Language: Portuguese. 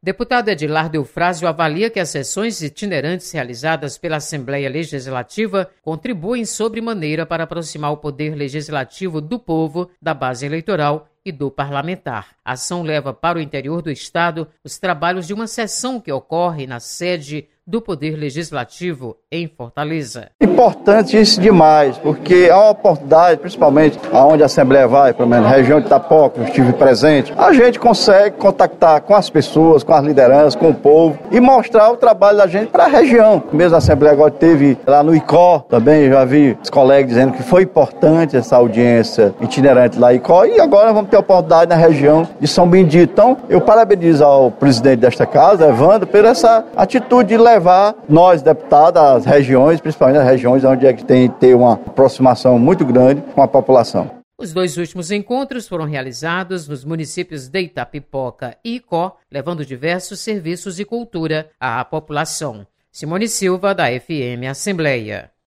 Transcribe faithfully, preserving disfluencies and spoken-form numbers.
Deputado Edilardo Eufrásio avalia que as sessões itinerantes realizadas pela Assembleia Legislativa contribuem sobremaneira para aproximar o poder legislativo do povo, da base eleitoral e do parlamentar. A ação leva para o interior do estado os trabalhos de uma sessão que ocorre na sede do Poder Legislativo em Fortaleza. Importante isso demais, porque é uma oportunidade, principalmente aonde a Assembleia vai, pelo menos na região de Itapoca, eu estive presente, a gente consegue contactar com as pessoas, com as lideranças, com o povo e mostrar o trabalho da gente para a região. Mesmo a Assembleia agora teve lá no I C O também, já vi os colegas dizendo que foi importante essa audiência itinerante lá no I C O e agora vamos ter a oportunidade na região de São Bendito. Então, eu parabenizo ao presidente desta casa, Evandro, por essa atitude de levar levar nós, deputados, às regiões, principalmente as regiões onde é que tem que ter uma aproximação muito grande com a população. Os dois últimos encontros foram realizados nos municípios de Itapipoca e Icó, levando diversos serviços de cultura à população. Simone Silva, da F M Assembleia.